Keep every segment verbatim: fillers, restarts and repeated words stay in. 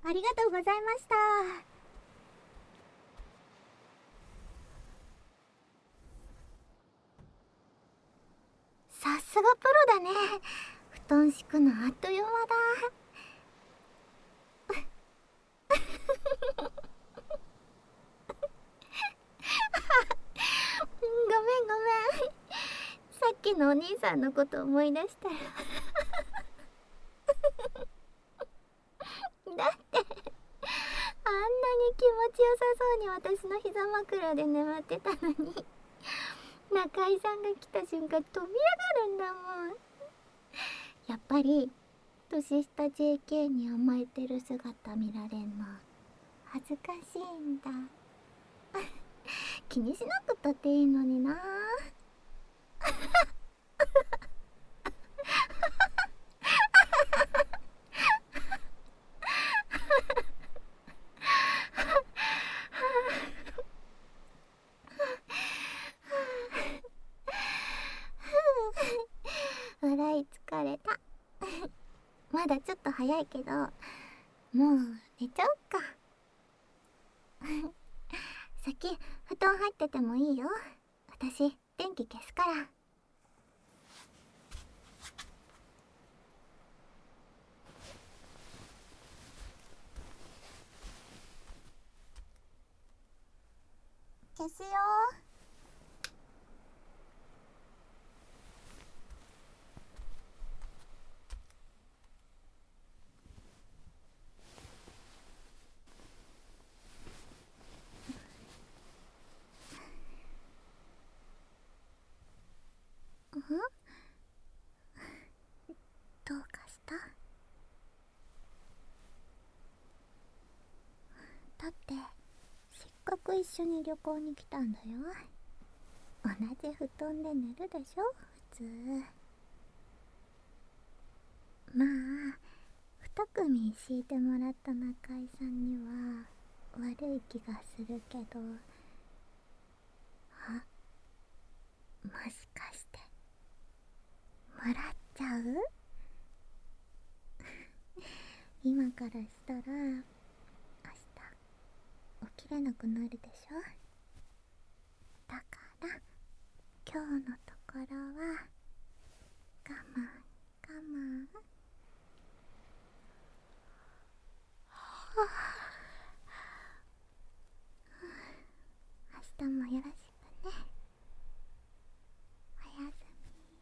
ありがとうございました。さすがプロだね。布団敷くのあっという間だ。ごめんごめん。さっきのお兄さんのこと思い出したらだってあんなに気持ちよさそうに私の膝枕で眠ってたのに、中井さんが来た瞬間飛び上がるんだもん。やっぱり年下 ジェーケー に甘えてる姿見られんの恥ずかしいんだ。気にしなくたっていいのにな。笑い疲れた。まだちょっと早いけど、もう寝ちゃおっか。先布団入っててもいいよ。私電気消すから。消すよ。ん？どうかした？だってせっかく一緒に旅行に来たんだよ。同じ布団で寝るでしょ普通。まあ二組敷いてもらった中井さんには悪い気がするけど、あ、もしかしてもらっちゃう？今からしたら明日起きれなくなるでしょ。だから今日のところは我慢我慢。はあ、明日もよろしくね。おやすみ。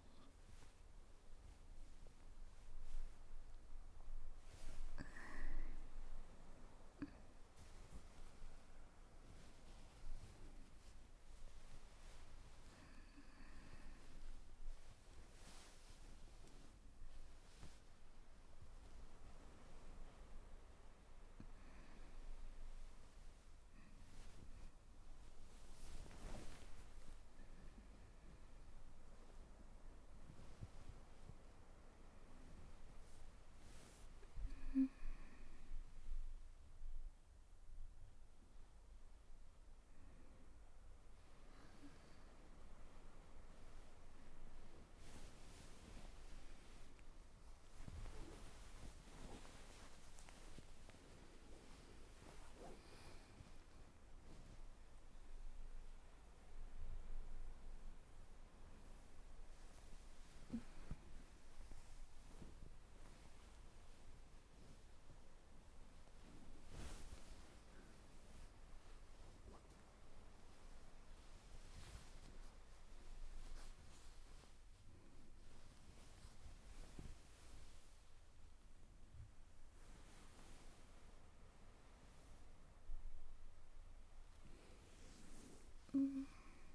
うん、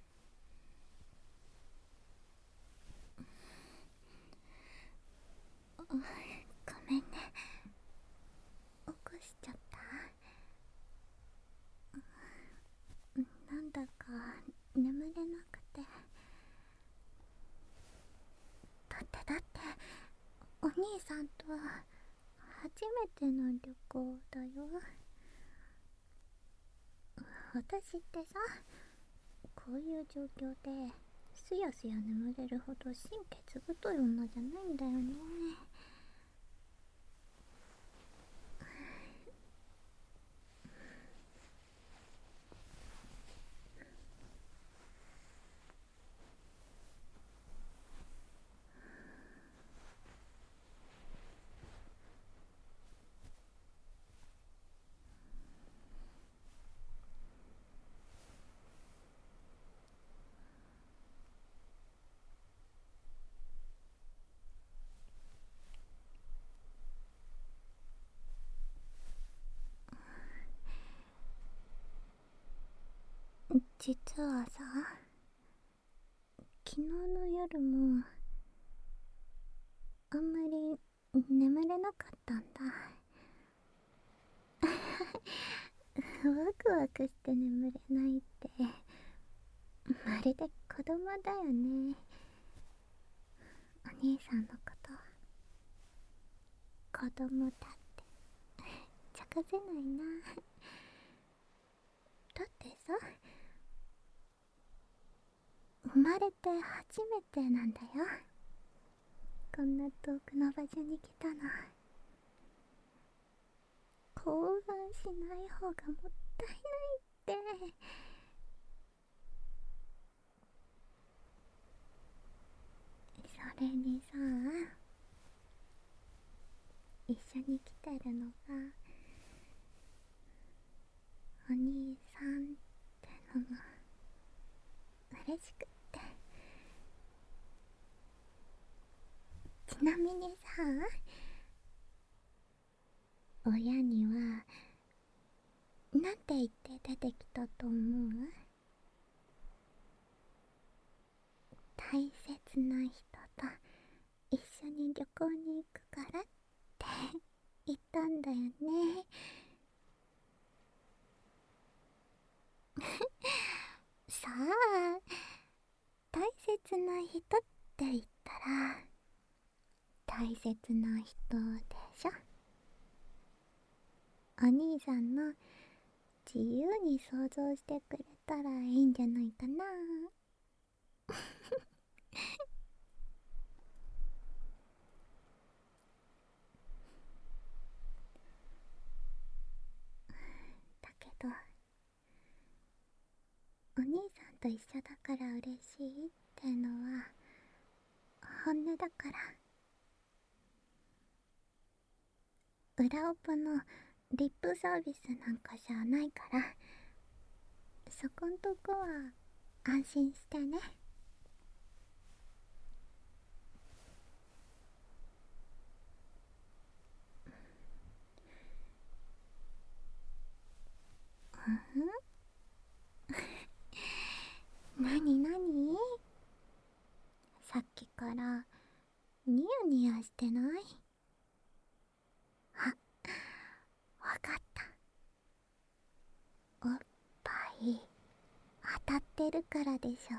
ごめんね、起こしちゃった。なんだか眠れなくて。だってだってお兄さんとは初めての旅行だよ。私ってさ、こういう状況ですやすや眠れるほど神経太い女じゃないんだよね。 実はさ、昨日の夜もあんまり眠れなかったんだ。ワクワクして眠れないってまるで子供だよね。お兄さんのこと子供だってちゃかせないな。だってさ、生まれて初めてなんだよ、こんな遠くの場所に来たの。興奮しない方がもったいないって。それにさ、一緒に来てるのがお兄さんってのも嬉しくって。ちなみにさ、親にはなんて言って出てきたと思う？大切な人と一緒に旅行に行くからって言ったんだよね。さあ、大切な人って言ったら大切な人でしょ。お兄さんの自由に想像してくれたらいいんじゃないかな。だけどお兄さんと一緒だから嬉しいってのは本音だから。裏オプのリップサービスなんかじゃないから、そこんとこは安心してね。うんなになに、さっきからニヤニヤしてない？あ、わかった。おっぱい当たってるからでしょ。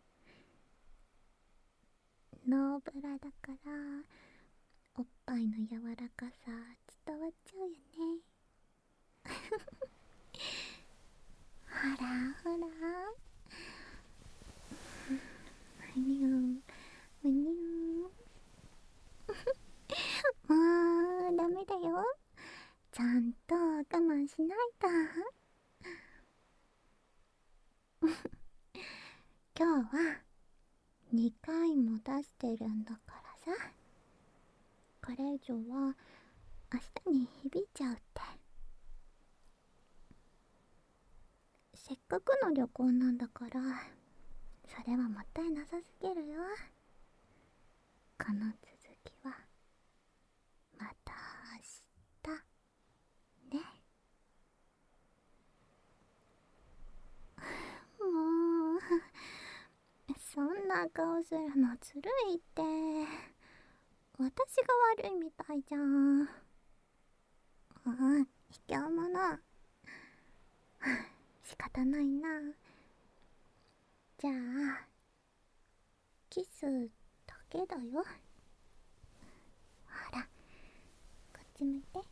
ノーブラだからおっぱいの柔らかさ伝わっちゃうよね。ほらほら、むにゅんむにゅん。もうダメだよ、ちゃんと我慢しないと。今日はにかいも出してるんだからさ、これ以上は明日に響いちゃうって。せっかくの旅行なんだから、それはもったいなさすぎるよ。この続きはまた明日ね。もうそんな顔するのずるいって。私が悪いみたいじゃん。うん、卑怯者。仕方ないな。じゃあキスだけだよ。ほら、こっち向いて。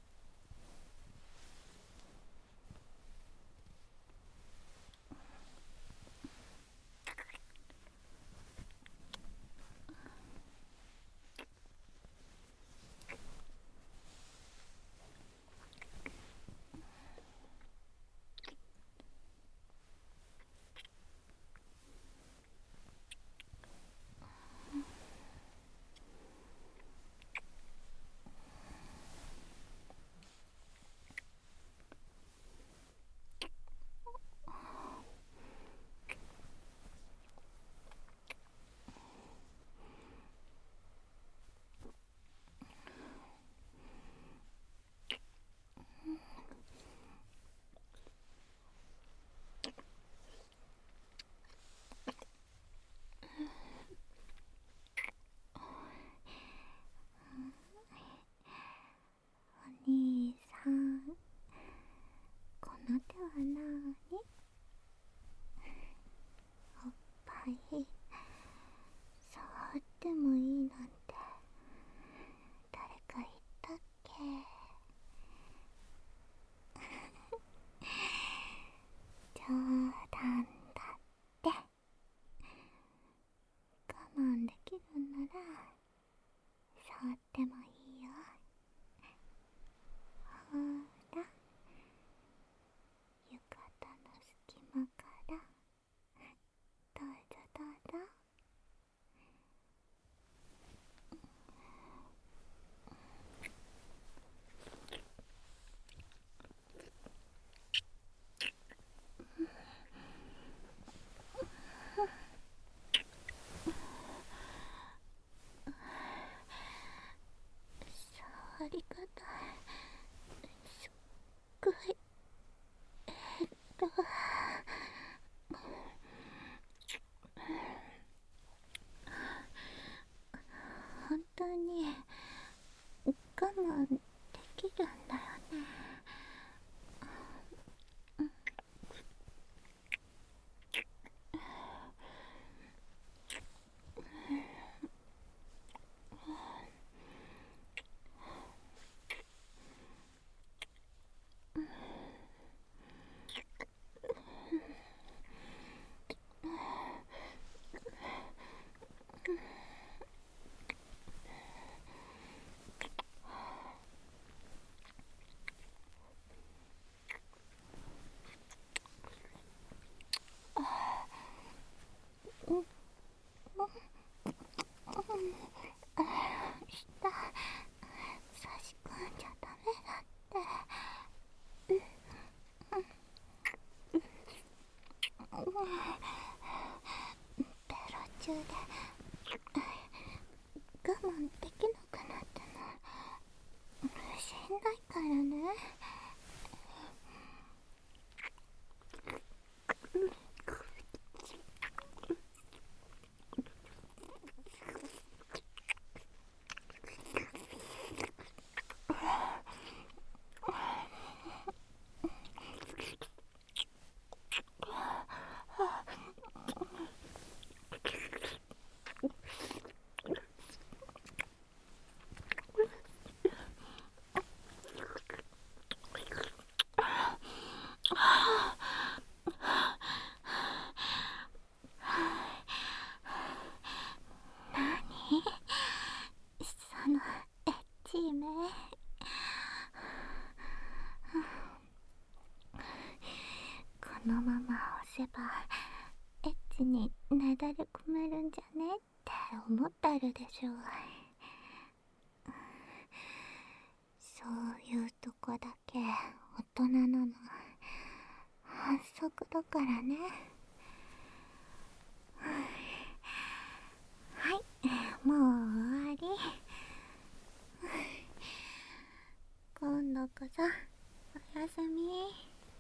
ってもいいなんて誰か言ったっけ。冗談だって。我慢できるんなら触ってもいいよ。ほら、浴衣の隙間からどうぞどうぞ。触り方すっごいえっと本当に我慢できるんだよね。舌差し込んじゃダメだって。ベロ中で我慢できなくなってもしんどいからね。そのエッチい目。このまま押せばエッチになだれ込めるんじゃねって思ってるでしょ。そういうとこだけ大人なの反則だからね。はい、もう終わり。今度こそおやすみ。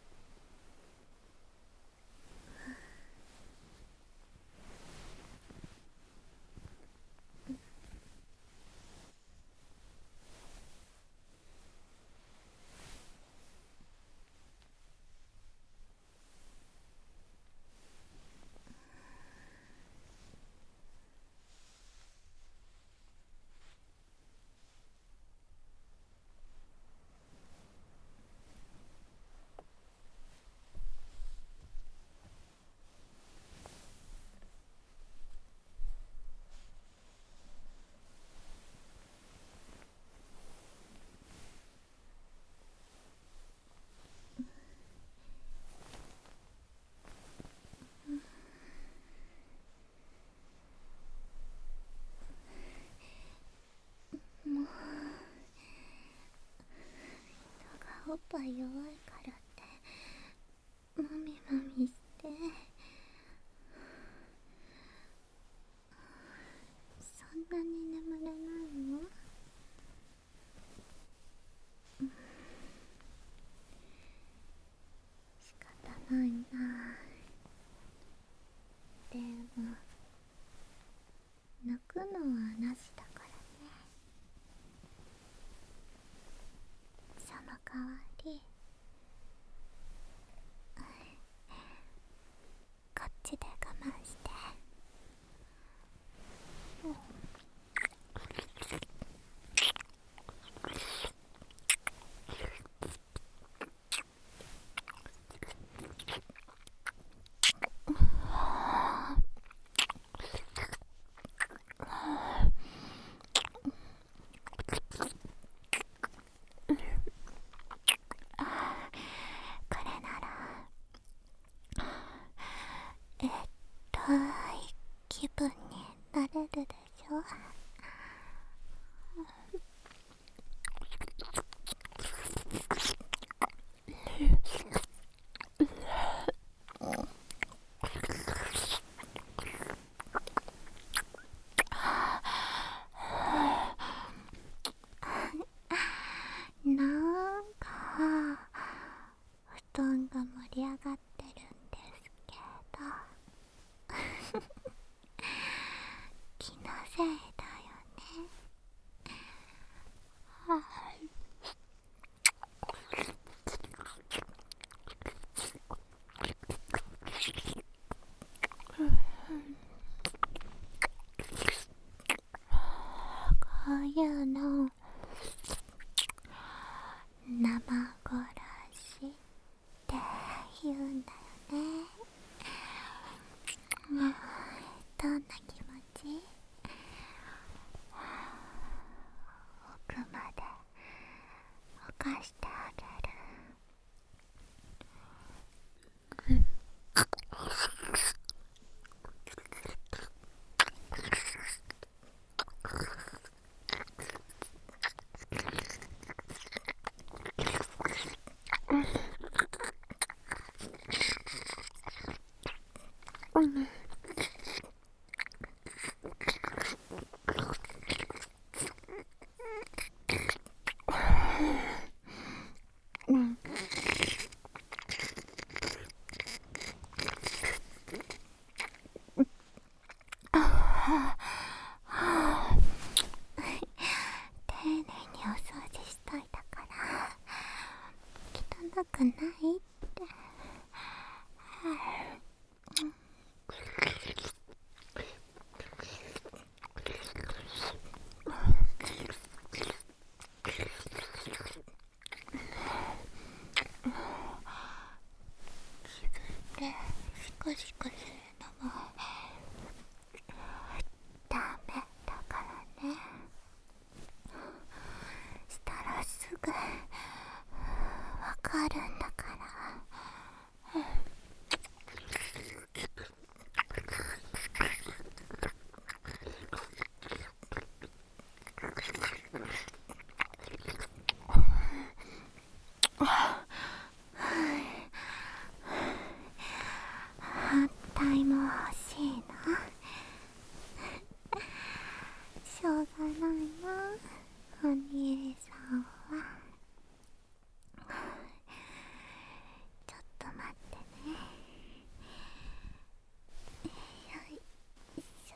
もう人がおっぱい弱いからってもみもみしてそんなに眠れないの？仕方ないな。でも泣くのはなしだからね。その代わりこっちで我慢して。うん。 れるでしょ。なんか布団が盛り上がってるんですけど気のせいだよね。はあ、こういうの生殺しって言うんだよね。うん、どんな気持ち？奥まで犯してあげる。うん、丁寧にお掃除しといたから汚くないって。でシコシコするのもダメだからね。したらすぐわかるんだから。反対も欲しいな。しょうがないな、お兄さんは。ちょっと待ってね。よいしょ。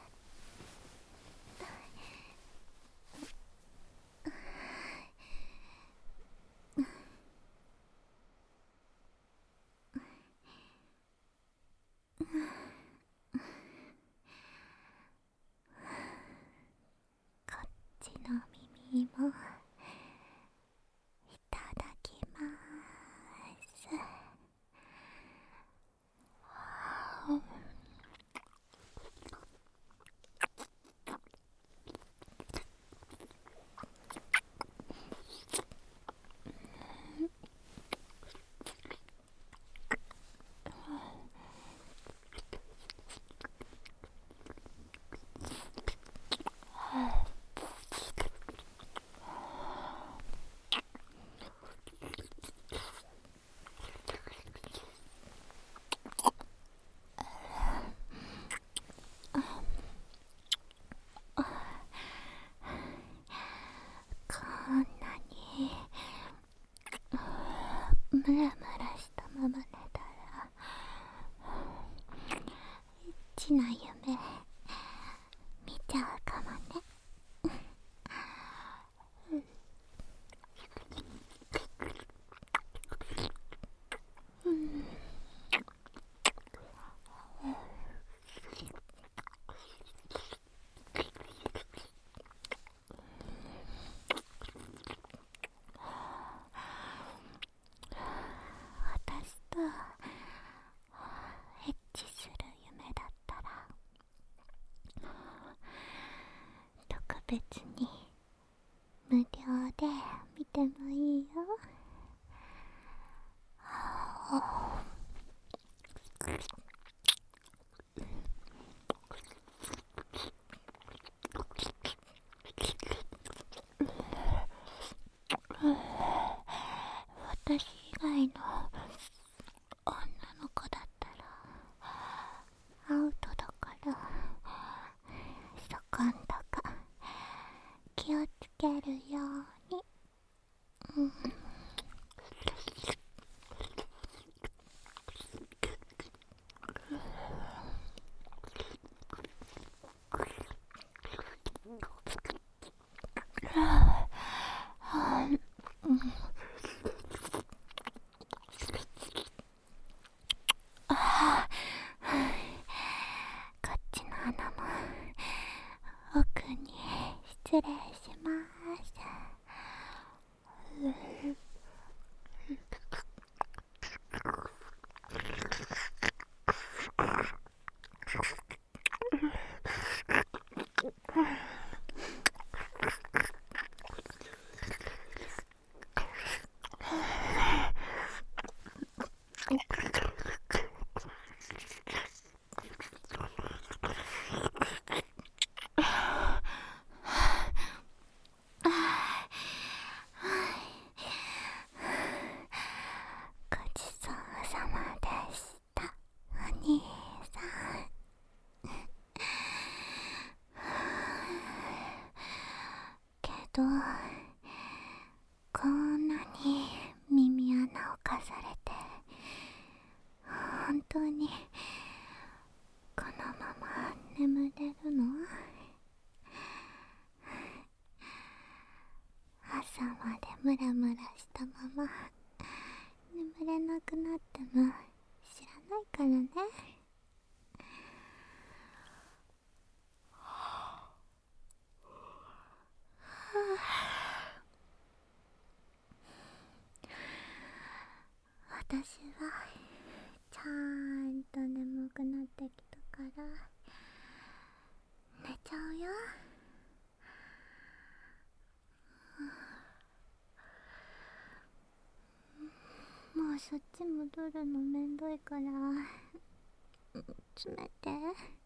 こっちの耳もいただきまーす。こんなにムラムラしたまま寝たらエッチな夢見ちゃうかもね。うん、私とエッチする夢だったら特別に無料で見てもいいよ。 今度か気をつけるように。うん。こっちの穴も奥に失礼します。ごちそうさまでした、お兄さん。けどこんなに耳穴をかされて本当にこのまま眠れるの？朝までムラムラしたまま眠れなくなっても知らないからね。私はちゃんと眠くなってきたから寝ちゃうよ。もうそっち戻るのめんどいから詰めて。